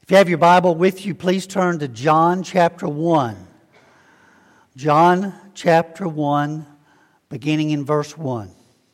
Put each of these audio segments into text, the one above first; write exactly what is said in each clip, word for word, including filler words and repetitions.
If you have your Bible with you, please turn to John chapter one. John chapter one, beginning in verse one.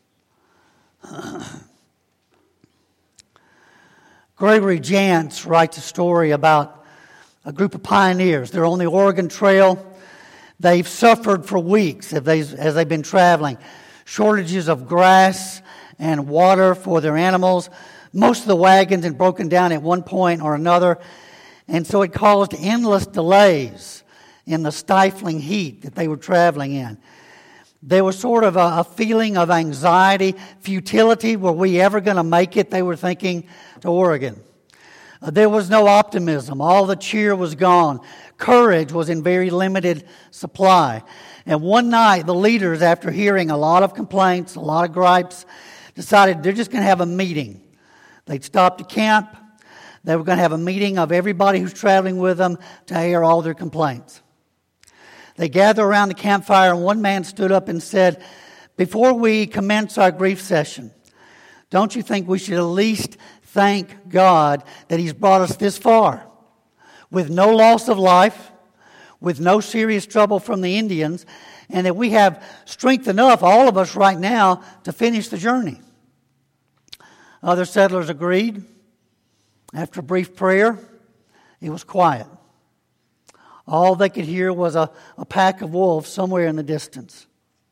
Gregory Jantz writes a story about a group of pioneers. They're on the Oregon Trail. They've suffered for weeks as they've been traveling. Shortages of grass and water for their animals. Most of the wagons had broken down at one point or another, and so it caused endless delays in the stifling heat that they were traveling in. There was sort of a, a feeling of anxiety, futility. Were we ever going to make it, they were thinking, to Oregon? Uh, there was no optimism. All the cheer was gone. Courage was in very limited supply. And one night, the leaders, after hearing a lot of complaints, a lot of gripes, decided they're just going to have a meeting. They'd stop to camp. They were going to have a meeting of everybody who's traveling with them to air all their complaints. They gathered around the campfire, and one man stood up and said, "Before we commence our grief session, don't you think we should at least thank God that He's brought us this far with no loss of life, with no serious trouble from the Indians, and that we have strength enough, all of us right now, to finish the journey?" Other settlers agreed. After a brief prayer, it was quiet. All they could hear was a, a pack of wolves somewhere in the distance.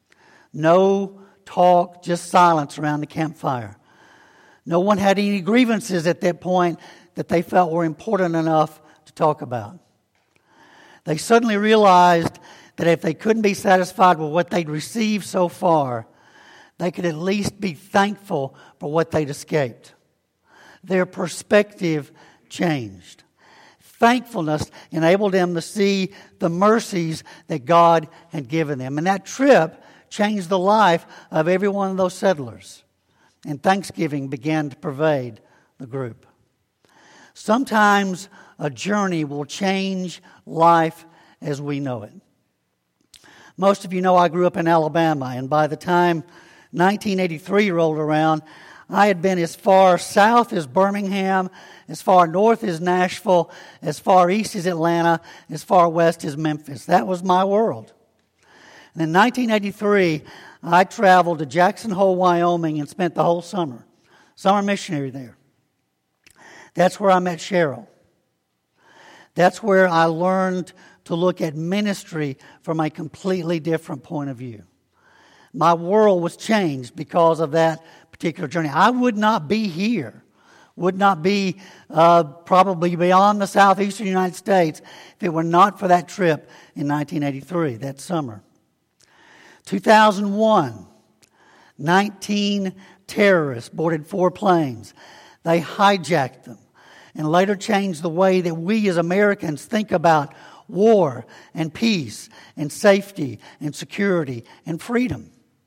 No talk, just silence around the campfire. No one had any grievances at that point that they felt were important enough to talk about. They suddenly realized that if they couldn't be satisfied with what they'd received so far, they could at least be thankful for what they'd escaped. Their perspective changed. Thankfulness enabled them to see the mercies that God had given them. And that trip changed the life of every one of those settlers. And thanksgiving began to pervade the group. Sometimes a journey will change life as we know it. Most of you know I grew up in Alabama, and by the time nineteen eighty-three rolled around, I had been as far south as Birmingham, as far north as Nashville, as far east as Atlanta, as far west as Memphis. That was my world. And in nineteen eighty-three, I traveled to Jackson Hole, Wyoming, and spent the whole summer. Summer missionary there. That's where I met Cheryl. That's where I learned to look at ministry from a completely different point of view. My world was changed because of that particular journey. I would not be here, would not be uh, probably beyond the southeastern United States if it were not for that trip in nineteen eighty-three, that summer. two thousand one, nineteen terrorists boarded four planes. They hijacked them and later changed the way that we as Americans think about war and peace and safety and security and freedom.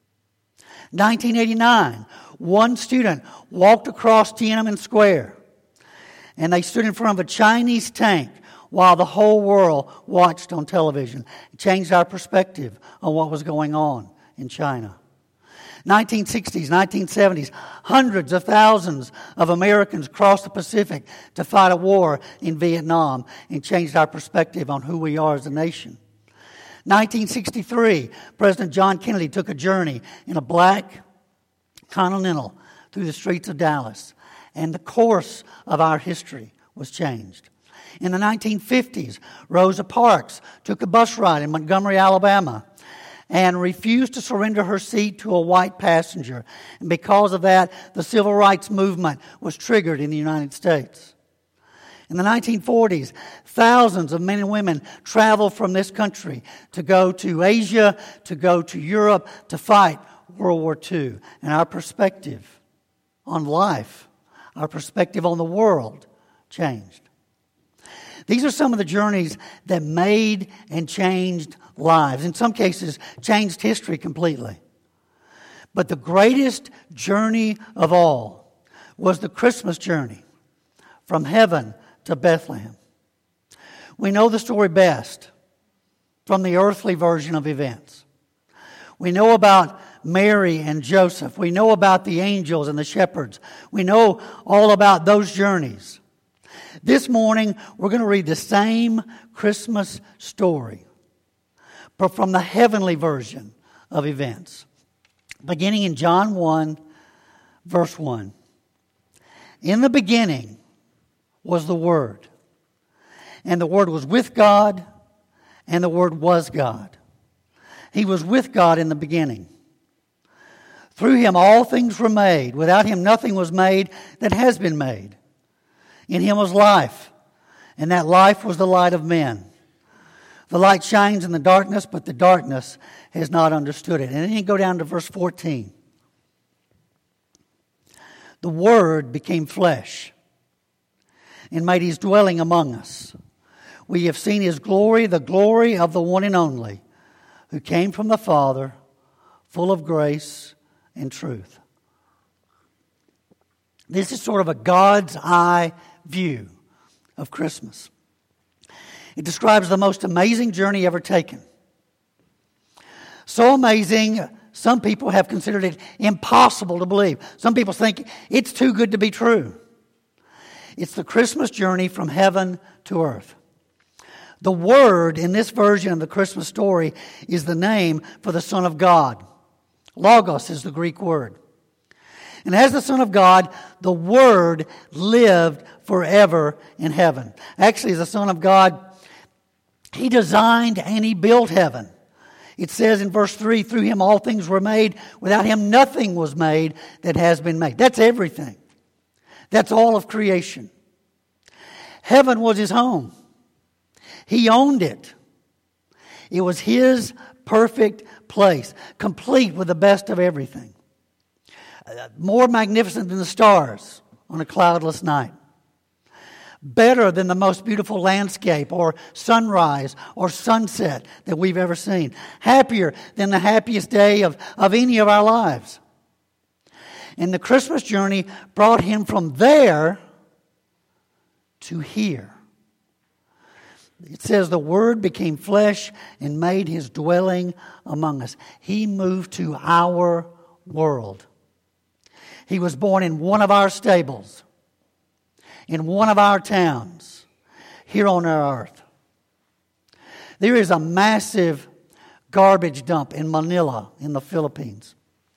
nineteen eighty-nine, one student walked across Tiananmen Square and they stood in front of a Chinese tank while the whole world watched on television. It changed our perspective on what was going on in China. nineteen sixties, nineteen seventies, hundreds of thousands of Americans crossed the Pacific to fight a war in Vietnam and changed our perspective on who we are as a nation. nineteen sixty-three, President John Kennedy took a journey in a black Continental through the streets of Dallas, and the course of our history was changed. In the nineteen fifties, Rosa Parks took a bus ride in Montgomery, Alabama, and refused to surrender her seat to a white passenger. And because of that, the civil rights movement was triggered in the United States. In the nineteen forties, thousands of men and women traveled from this country to go to Asia, to go to Europe, to fight World War Two. And our perspective on life, our perspective on the world changed. These are some of the journeys that made and changed lives. In some cases, changed history completely. But the greatest journey of all was the Christmas journey from heaven to Bethlehem. We know the story best from the earthly version of events. We know about Mary and Joseph. We know about the angels and the shepherds. We know all about those journeys. This morning, we're going to read the same Christmas story, but from the heavenly version of events. Beginning in John one, verse one. In the beginning was the Word, and the Word was with God, and the Word was God. He was with God in the beginning. Through Him all things were made. Without Him nothing was made that has been made. In Him was life, and that life was the light of men. The light shines in the darkness, but the darkness has not understood it. And then you go down to verse fourteen. The Word became flesh and made His dwelling among us. We have seen His glory, the glory of the one and only, who came from the Father, full of grace and truth. This is sort of a God's eye view of Christmas. It describes the most amazing journey ever taken. So amazing, some people have considered it impossible to believe. Some people think it's too good to be true. It's the Christmas journey from heaven to earth. The Word in this version of the Christmas story is the name for the Son of God. Logos is the Greek word. And as the Son of God, the Word lived forever in heaven. Actually, as the Son of God, He designed and He built heaven. It says in verse three, through Him all things were made. Without Him nothing was made that has been made. That's everything. That's all of creation. Heaven was His home. He owned it. It was His perfect place, complete with the best of everything. More magnificent than the stars on a cloudless night. Better than the most beautiful landscape or sunrise or sunset that we've ever seen. Happier than the happiest day of, of any of our lives. And the Christmas journey brought Him from there to here. It says the Word became flesh and made His dwelling among us. He moved to our world. He was born in one of our stables, in one of our towns, here on our earth. There is a massive garbage dump in Manila, in the Philippines.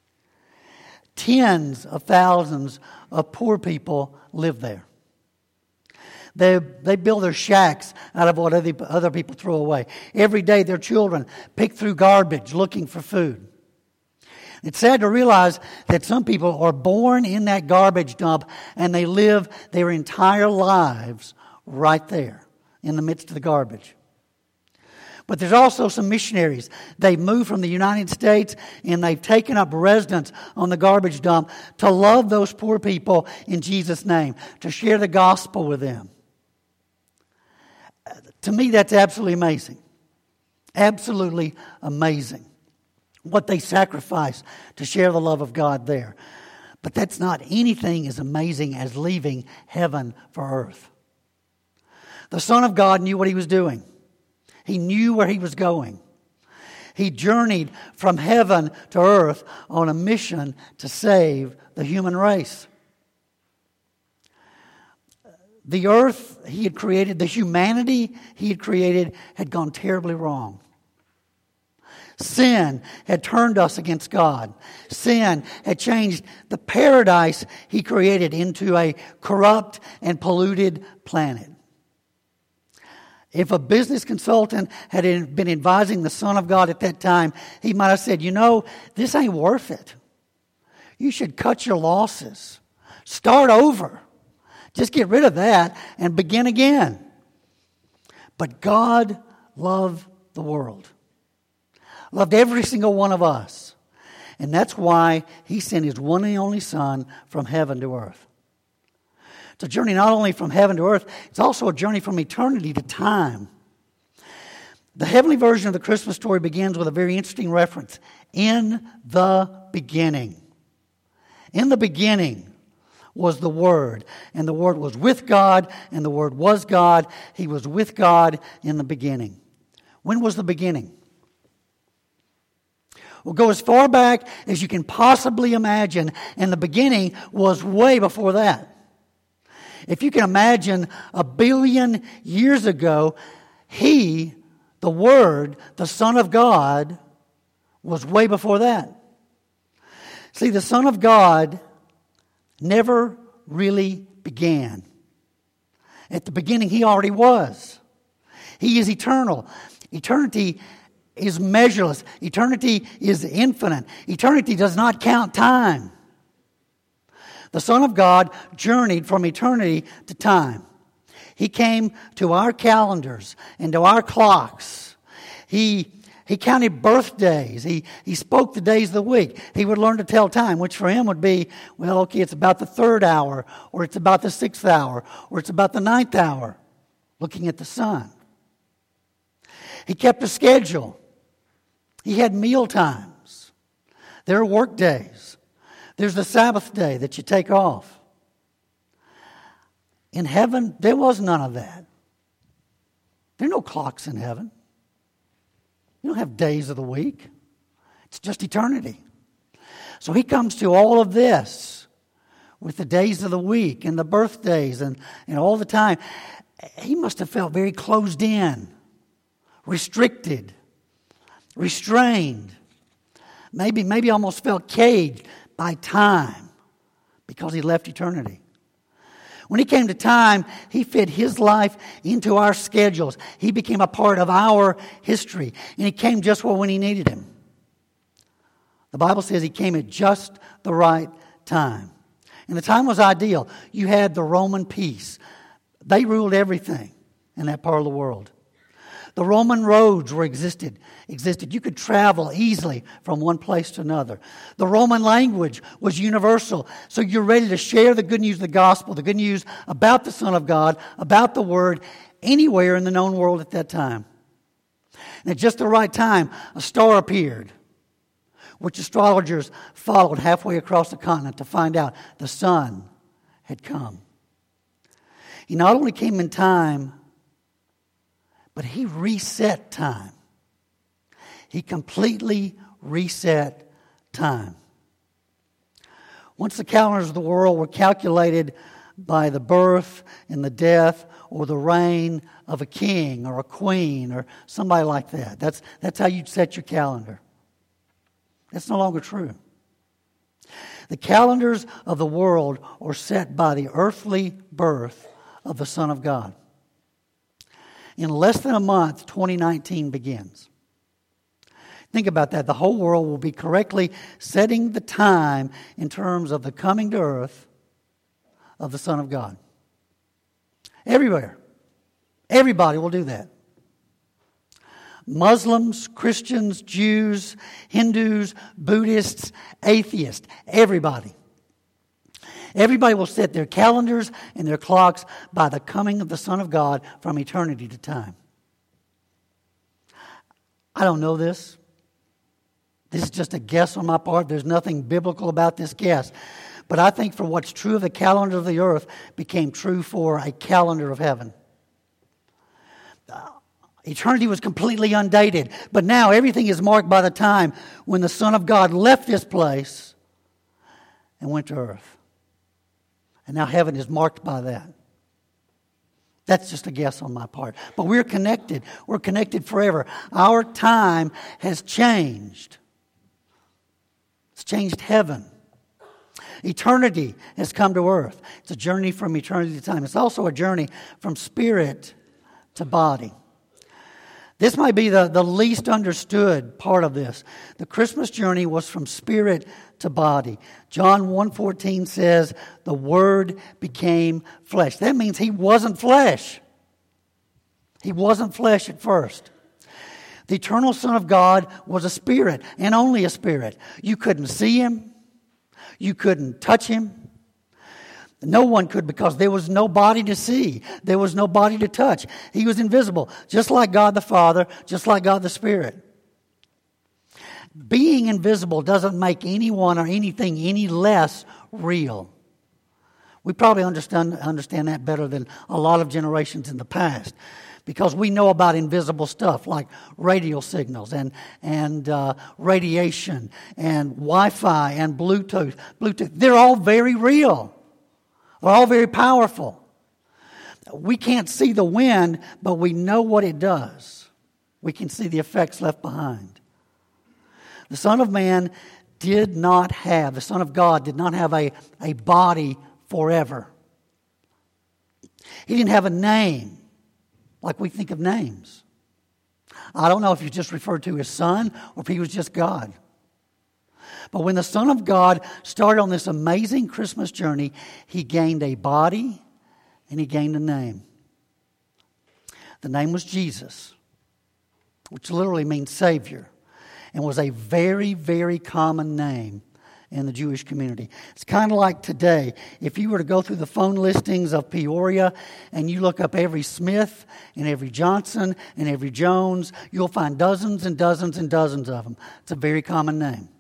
Tens of thousands of poor people live there. They, they build their shacks out of what other, other people throw away. Every day their children pick through garbage looking for food. It's sad to realize that some people are born in that garbage dump and they live their entire lives right there in the midst of the garbage. But there's also some missionaries. They've moved from the United States and they've taken up residence on the garbage dump to love those poor people in Jesus' name, to share the gospel with them. To me, that's absolutely amazing. Absolutely amazing. What they sacrifice to share the love of God there. But that's not anything as amazing as leaving heaven for earth. The Son of God knew what He was doing. He knew where He was going. He journeyed from heaven to earth on a mission to save the human race. The earth He had created, the humanity He had created, had gone terribly wrong. Sin had turned us against God. Sin had changed the paradise He created into a corrupt and polluted planet. If a business consultant had been advising the Son of God at that time, he might have said, you know, this ain't worth it. You should cut your losses. Start over. Just get rid of that and begin again. But God loved the world. Loved every single one of us. And that's why He sent His one and only Son from heaven to earth. It's a journey not only from heaven to earth, it's also a journey from eternity to time. The heavenly version of the Christmas story begins with a very interesting reference. In the beginning. In the beginning was the Word. And the Word was with God, and the Word was God. He was with God in the beginning. When was the beginning? We'll go as far back as you can possibly imagine, and the beginning was way before that. If you can imagine a billion years ago, He, the Word, the Son of God, was way before that. See, the Son of God never really began. At the beginning, He already was. He is eternal. Eternity is measureless. Eternity is infinite. Eternity does not count time. The Son of God journeyed from eternity to time. He came to our calendars and to our clocks. He, he counted birthdays. He, he spoke the days of the week. He would learn to tell time, which for Him would be, well, okay, it's about the third hour, or it's about the sixth hour, or it's about the ninth hour, looking at the sun. He kept a schedule. He had meal times. There are work days. There's the Sabbath day that you take off. In heaven, there was none of that. There are no clocks in heaven. You don't have days of the week. It's just eternity. So He comes to all of this with the days of the week and the birthdays and, and all the time. He must have felt very closed in, restricted, restrained. Maybe, maybe almost felt caged by time because He left eternity. When He came to time, He fit His life into our schedules. He became a part of our history. And He came just when He needed Him. The Bible says He came at just the right time. And the time was ideal. You had the Roman peace. They ruled everything in that part of the world. The Roman roads were existed, existed. You could travel easily from one place to another. The Roman language was universal. So you're ready to share the good news of the gospel, the good news about the Son of God, about the Word, anywhere in the known world at that time. And at just the right time, a star appeared, which astrologers followed halfway across the continent to find out the Son had come. He not only came in time, but He reset time. He completely reset time. Once the calendars of the world were calculated by the birth and the death or the reign of a king or a queen or somebody like that. That's, that's how you'd set your calendar. That's no longer true. The calendars of the world are set by the earthly birth of the Son of God. In less than a month, twenty nineteen begins. Think about that. The whole world will be correctly setting the time in terms of the coming to earth of the Son of God. Everywhere. Everybody will do that. Muslims, Christians, Jews, Hindus, Buddhists, atheists, everybody. Everybody will set their calendars and their clocks by the coming of the Son of God from eternity to time. I don't know this. This is just a guess on my part. There's nothing biblical about this guess. But I think for what's true of the calendar of the earth became true for a calendar of heaven. Uh, eternity was completely undated. But now everything is marked by the time when the Son of God left this place and went to earth. And now heaven is marked by that. That's just a guess on my part. But we're connected. We're connected forever. Our time has changed. It's changed heaven. Eternity has come to earth. It's a journey from eternity to time. It's also a journey from spirit to body. This might be the, the least understood part of this. The Christmas journey was from spirit to body. John one fourteen says, the Word became flesh. That means He wasn't flesh. He wasn't flesh at first. The eternal Son of God was a spirit, and only a spirit. You couldn't see Him. You couldn't touch Him. No one could, because there was no body to see. There was no body to touch. He was invisible, just like God the Father, just like God the Spirit. Being invisible doesn't make anyone or anything any less real. We probably understand, understand that better than a lot of generations in the past, because we know about invisible stuff like radio signals and, and uh, radiation and Wi-Fi and Bluetooth. Bluetooth. They're all very real. They're all very powerful. we can't see the wind, but we know what it does. We can see the effects left behind. The Son of Man did not have, the Son of God did not have a, a body forever. He didn't have a name like we think of names. I don't know if he just referred to his Son or if he was just God. But when the Son of God started on this amazing Christmas journey, he gained a body and he gained a name. The name was Jesus, which literally means Savior, and was a very, very common name in the Jewish community. It's kind of like today. If you were to go through the phone listings of Peoria and you look up every Smith and every Johnson and every Jones, you'll find dozens and dozens and dozens of them. It's a very common name.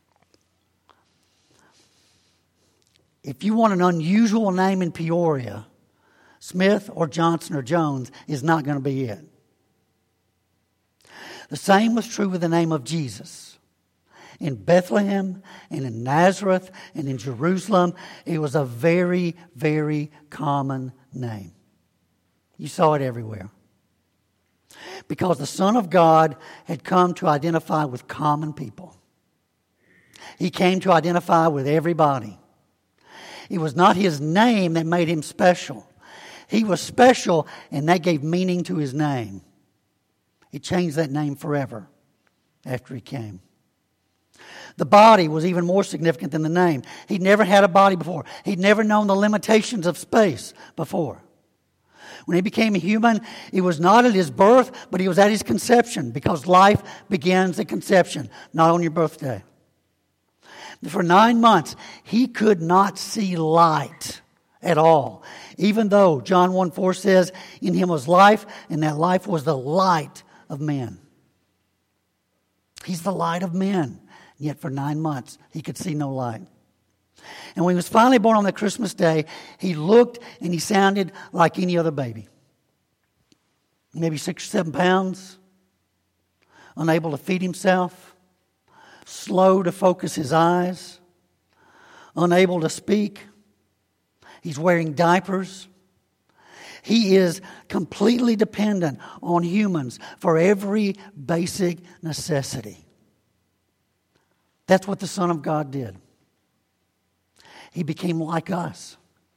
If you want an unusual name in Peoria, Smith or Johnson or Jones is not going to be it. The same was true with the name of Jesus. In Bethlehem and in Nazareth and in Jerusalem, it was a very, very common name. You saw it everywhere. Because the Son of God had come to identify with common people. He came to identify with everybody. It was not his name that made him special. He was special, and that gave meaning to his name. It changed that name forever after he came. The body was even more significant than the name. He'd never had a body before. He'd never known the limitations of space before. When he became a human, it was not at his birth, but it was at his conception, because life begins at conception, not on your birthday. For nine months, he could not see light at all, even though John one four says, in him was life, and that life was the light of men. He's the light of men. Yet for nine months, he could see no light. And when he was finally born on that Christmas day, he looked and he sounded like any other baby. Maybe six or seven pounds, unable to feed himself, slow to focus his eyes, unable to speak. He's wearing diapers. He is completely dependent on humans for every basic necessity. That's what the Son of God did. He became like us.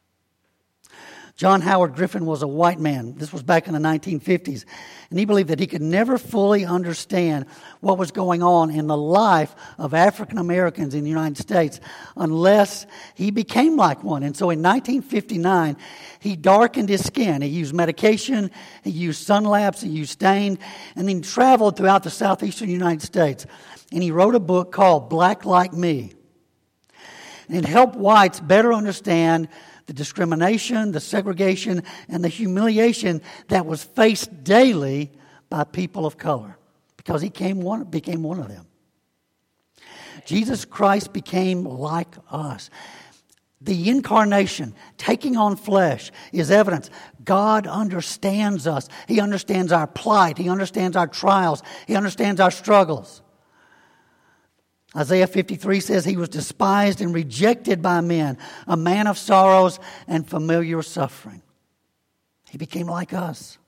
John Howard Griffin was a white man. This was back in the nineteen fifties. And he believed that he could never fully understand what was going on in the life of African Americans in the United States unless he became like one. And so in nineteen fifty-nine, he darkened his skin. He used medication, he used sun lamps, he used stain, and then traveled throughout the southeastern United States. And he wrote a book called Black Like Me. And it helped whites better understand the discrimination, the segregation, and the humiliation that was faced daily by people of color. Because he came one, became one of them. Jesus Christ became like us. The incarnation, taking on flesh, is evidence. God understands us. He understands our plight. He understands our trials. He understands our struggles. Isaiah fifty-three says he was despised and rejected by men, a man of sorrows and familiar suffering. He became like us.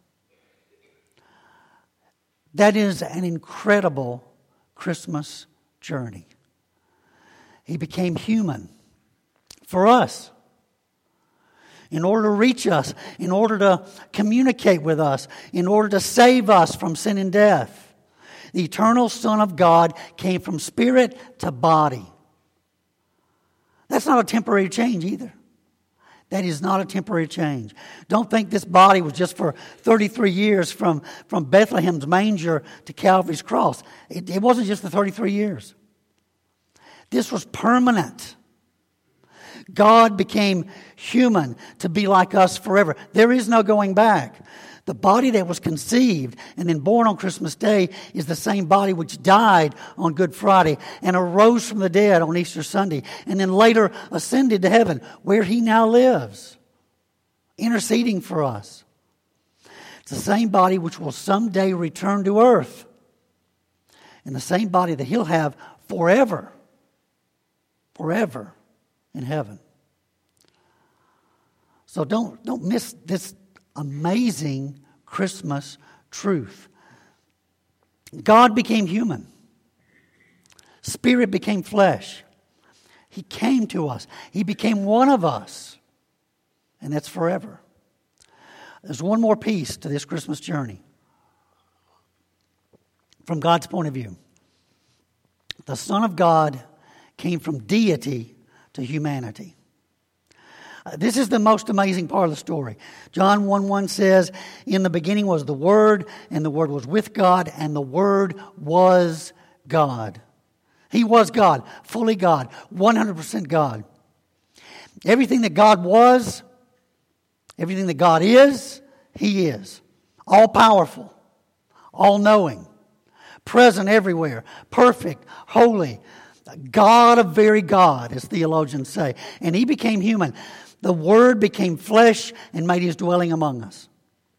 That is an incredible Christmas journey. He became human for us, in order to reach us, in order to communicate with us, in order to save us from sin and death. The eternal Son of God came from spirit to body. That's not a temporary change either. That is not a temporary change. Don't think this body was just for thirty-three years from, from Bethlehem's manger to Calvary's cross. It, it wasn't just the thirty-three years. This was permanent. God became human to be like us forever. There is no going back. The body that was conceived and then born on Christmas Day is the same body which died on Good Friday and arose from the dead on Easter Sunday and then later ascended to heaven, where he now lives, interceding for us. It's the same body which will someday return to earth, and the same body that he'll have forever, forever in heaven. So don't, don't miss this amazing Christmas truth. God became human. Spirit became flesh. He came to us. He became one of us. And that's forever. There's one more piece to this Christmas journey. From God's point of view. The Son of God came from deity to humanity. Uh, this is the most amazing part of the story. John one one says, "In the beginning was the Word, and the Word was with God, and the Word was God." He was God, fully God, one hundred percent God. Everything that God was, everything that God is, He is. All-powerful, all-knowing, present everywhere, perfect, holy, God of very God, as theologians say. And He became human. The Word became flesh and made His dwelling among us.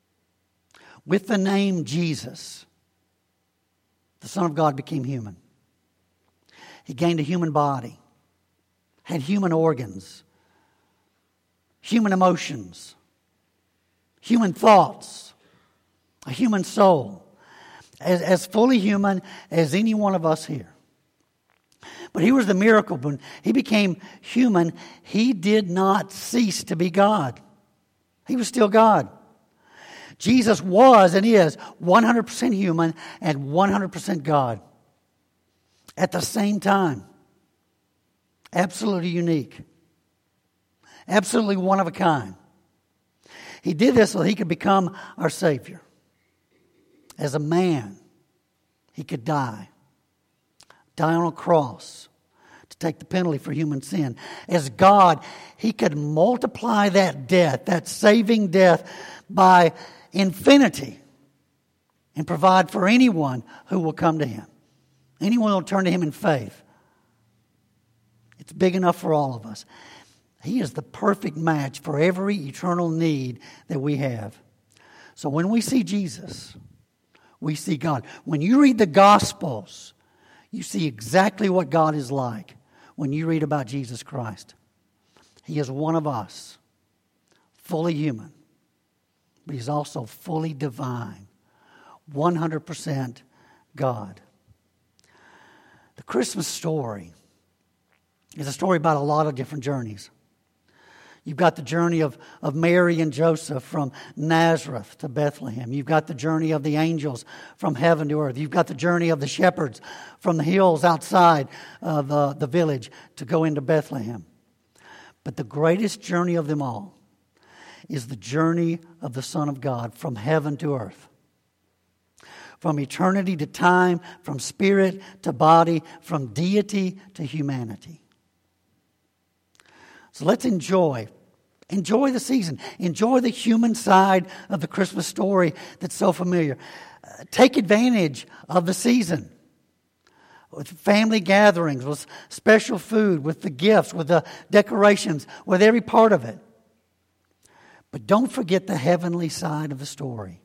With the name Jesus, the Son of God became human. He gained a human body, had human organs, human emotions, human thoughts, a human soul, as, as fully human as any one of us here. But here was the miracle. When He became human, He did not cease to be God. He was still God. Jesus was and is one hundred percent human and one hundred percent God. At the same time. Absolutely unique. Absolutely one of a kind. He did this so He could become our Savior. As a man, He could die. Die on a cross to take the penalty for human sin. As God, He could multiply that death, that saving death, by infinity and provide for anyone who will come to Him. Anyone who will turn to Him in faith. It's big enough for all of us. He is the perfect match for every eternal need that we have. So when we see Jesus, we see God. When you read the Gospels, you see exactly what God is like when you read about Jesus Christ. He is one of us, fully human, but He's also fully divine, one hundred percent God. The Christmas story is a story about a lot of different journeys. You've got the journey of, of Mary and Joseph from Nazareth to Bethlehem. You've got the journey of the angels from heaven to earth. You've got the journey of the shepherds from the hills outside of uh, the village to go into Bethlehem. But the greatest journey of them all is the journey of the Son of God from heaven to earth. From eternity to time, from spirit to body, from deity to humanity. So let's enjoy. Enjoy the season. Enjoy the human side of the Christmas story that's so familiar. Uh, take advantage of the season. With family gatherings, with special food, with the gifts, with the decorations, with every part of it. But don't forget the heavenly side of the story.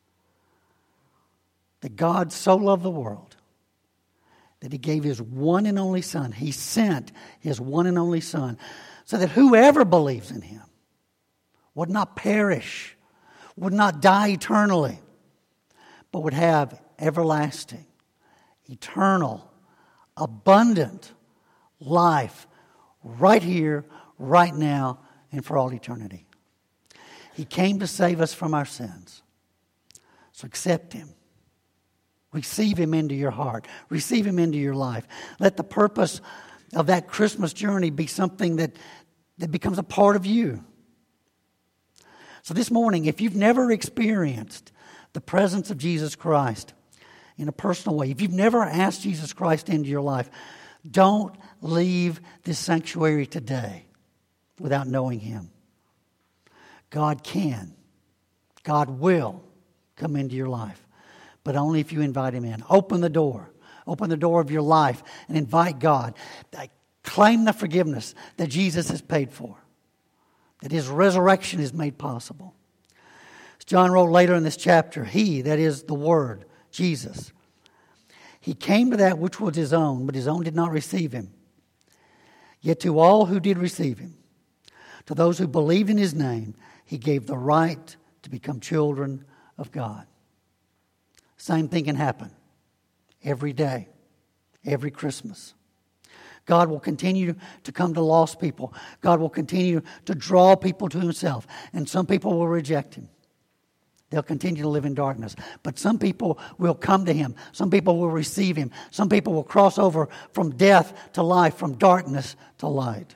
That God so loved the world that He gave His one and only Son. He sent His one and only Son so that whoever believes in Him would not perish, would not die eternally, but would have everlasting, eternal, abundant life right here, right now, and for all eternity. He came to save us from our sins. So accept Him. Receive Him into your heart. Receive Him into your life. Let the purpose of that Christmas journey be something that, that becomes a part of you. So this morning, if you've never experienced the presence of Jesus Christ in a personal way, if you've never asked Jesus Christ into your life, don't leave this sanctuary today without knowing Him. God can, God will come into your life. But only if you invite Him in. Open the door. Open the door of your life and invite God. Claim the forgiveness that Jesus has paid for. That His resurrection is made possible. As John wrote later in this chapter, He, that is the Word, Jesus, He came to that which was His own, but His own did not receive Him. Yet to all who did receive Him, to those who believed in His name, He gave the right to become children of God. Same thing can happen every day, every Christmas. God will continue to come to lost people. God will continue to draw people to Himself. And some people will reject Him. They'll continue to live in darkness. But some people will come to Him. Some people will receive Him. Some people will cross over from death to life, from darkness to light.